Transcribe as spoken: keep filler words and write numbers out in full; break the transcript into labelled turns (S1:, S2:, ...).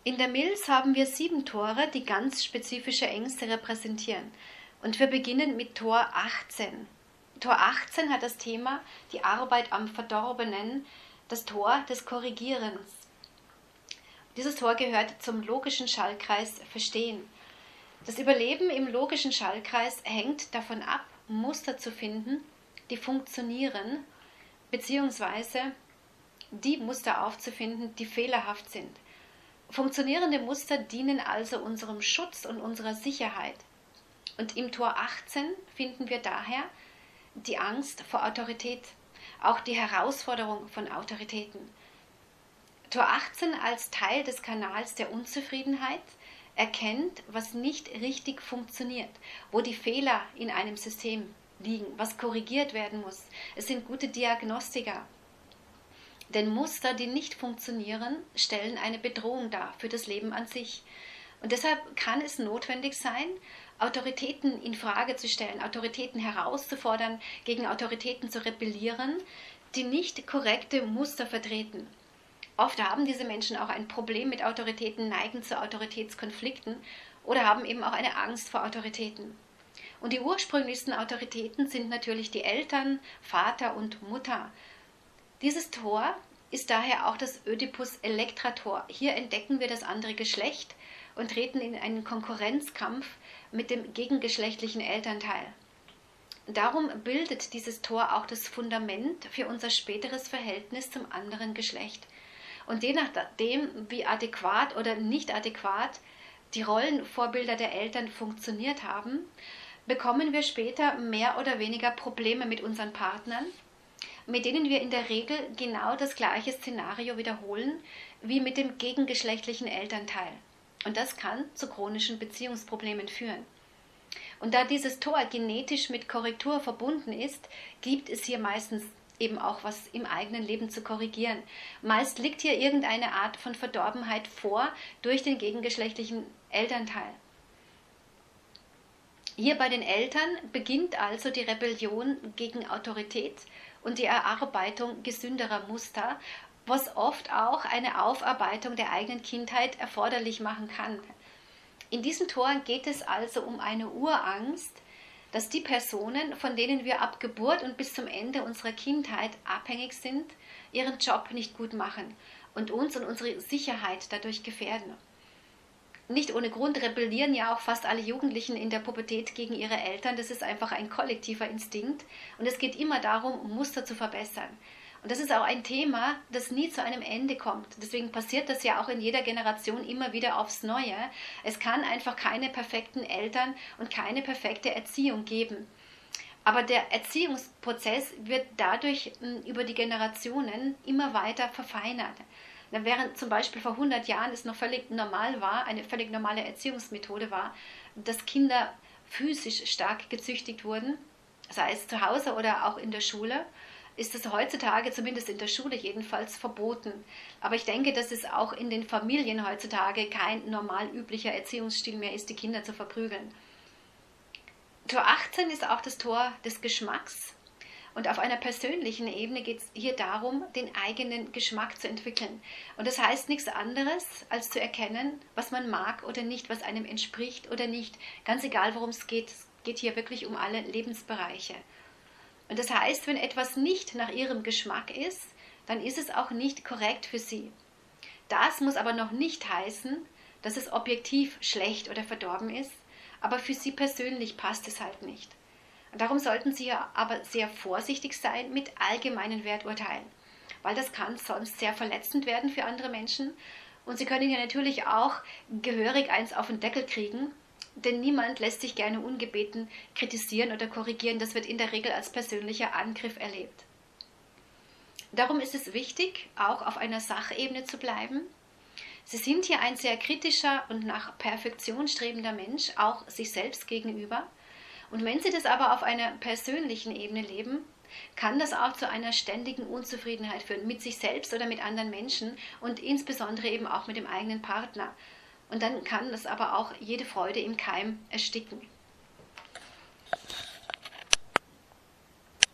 S1: In der Milz haben wir sieben Tore, die ganz spezifische Ängste repräsentieren. Und wir beginnen mit Tor achtzehn. Tor achtzehn hat das Thema die Arbeit am Verdorbenen, das Tor des Korrigierens. Dieses Tor gehört zum logischen Schaltkreis Verstehen. Das Überleben im logischen Schaltkreis hängt davon ab, Muster zu finden, die funktionieren, beziehungsweise die Muster aufzufinden, die fehlerhaft sind. Funktionierende Muster dienen also unserem Schutz und unserer Sicherheit. Und im Tor achtzehn finden wir daher die Angst vor Autorität, auch die Herausforderung von Autoritäten. Tor achtzehn als Teil des Kanals der Unzufriedenheit erkennt, was nicht richtig funktioniert, wo die Fehler in einem System liegen, was korrigiert werden muss. Es sind gute Diagnostiker. Denn Muster, die nicht funktionieren, stellen eine Bedrohung dar für das Leben an sich. Und deshalb kann es notwendig sein, Autoritäten in Frage zu stellen, Autoritäten herauszufordern, gegen Autoritäten zu rebellieren, die nicht korrekte Muster vertreten. Oft haben diese Menschen auch ein Problem mit Autoritäten, neigen zu Autoritätskonflikten oder haben eben auch eine Angst vor Autoritäten. Und die ursprünglichsten Autoritäten sind natürlich die Eltern, Vater und Mutter. Dieses Tor ist daher auch das Ödipus-Elektra-Tor. Hier entdecken wir das andere Geschlecht und treten in einen Konkurrenzkampf mit dem gegengeschlechtlichen Elternteil. Darum bildet dieses Tor auch das Fundament für unser späteres Verhältnis zum anderen Geschlecht. Und je nachdem, wie adäquat oder nicht adäquat die Rollenvorbilder der Eltern funktioniert haben, bekommen wir später mehr oder weniger Probleme mit unseren Partnern, mit denen wir in der Regel genau das gleiche Szenario wiederholen wie mit dem gegengeschlechtlichen Elternteil. Und das kann zu chronischen Beziehungsproblemen führen. Und da dieses Tor genetisch mit Korrektur verbunden ist, gibt es hier meistens eben auch was im eigenen Leben zu korrigieren. Meist liegt hier irgendeine Art von Verdorbenheit vor durch den gegengeschlechtlichen Elternteil. Hier bei den Eltern beginnt also die Rebellion gegen Autorität und die Erarbeitung gesünderer Muster, was oft auch eine Aufarbeitung der eigenen Kindheit erforderlich machen kann. In diesen Toren geht es also um eine Urangst, dass die Personen, von denen wir ab Geburt und bis zum Ende unserer Kindheit abhängig sind, ihren Job nicht gut machen und uns und unsere Sicherheit dadurch gefährden. Nicht ohne Grund rebellieren ja auch fast alle Jugendlichen in der Pubertät gegen ihre Eltern. Das ist einfach ein kollektiver Instinkt und es geht immer darum, Muster zu verbessern. Und das ist auch ein Thema, das nie zu einem Ende kommt. Deswegen passiert das ja auch in jeder Generation immer wieder aufs Neue. Es kann einfach keine perfekten Eltern und keine perfekte Erziehung geben. Aber der Erziehungsprozess wird dadurch über die Generationen immer weiter verfeinert. Während zum Beispiel vor hundert Jahren es noch völlig normal war, eine völlig normale Erziehungsmethode war, dass Kinder physisch stark gezüchtigt wurden, sei es zu Hause oder auch in der Schule, ist es heutzutage, zumindest in der Schule jedenfalls, verboten. Aber ich denke, dass es auch in den Familien heutzutage kein normal üblicher Erziehungsstil mehr ist, die Kinder zu verprügeln. Tor achtzehn ist auch das Tor des Geschmacks. Und auf einer persönlichen Ebene geht es hier darum, den eigenen Geschmack zu entwickeln. Und das heißt nichts anderes, als zu erkennen, was man mag oder nicht, was einem entspricht oder nicht. Ganz egal, worum es geht. Es geht hier wirklich um alle Lebensbereiche. Und das heißt, wenn etwas nicht nach ihrem Geschmack ist, dann ist es auch nicht korrekt für sie. Das muss aber noch nicht heißen, dass es objektiv schlecht oder verdorben ist, aber für sie persönlich passt es halt nicht. Darum sollten Sie ja aber sehr vorsichtig sein mit allgemeinen Werturteilen, weil das kann sonst sehr verletzend werden für andere Menschen und Sie können ja natürlich auch gehörig eins auf den Deckel kriegen, denn niemand lässt sich gerne ungebeten kritisieren oder korrigieren, das wird in der Regel als persönlicher Angriff erlebt. Darum ist es wichtig, auch auf einer Sachebene zu bleiben. Sie sind hier ein sehr kritischer und nach Perfektion strebender Mensch, auch sich selbst gegenüber. Und wenn Sie das aber auf einer persönlichen Ebene leben, kann das auch zu einer ständigen Unzufriedenheit führen, mit sich selbst oder mit anderen Menschen und insbesondere eben auch mit dem eigenen Partner. Und dann kann das aber auch jede Freude im Keim ersticken.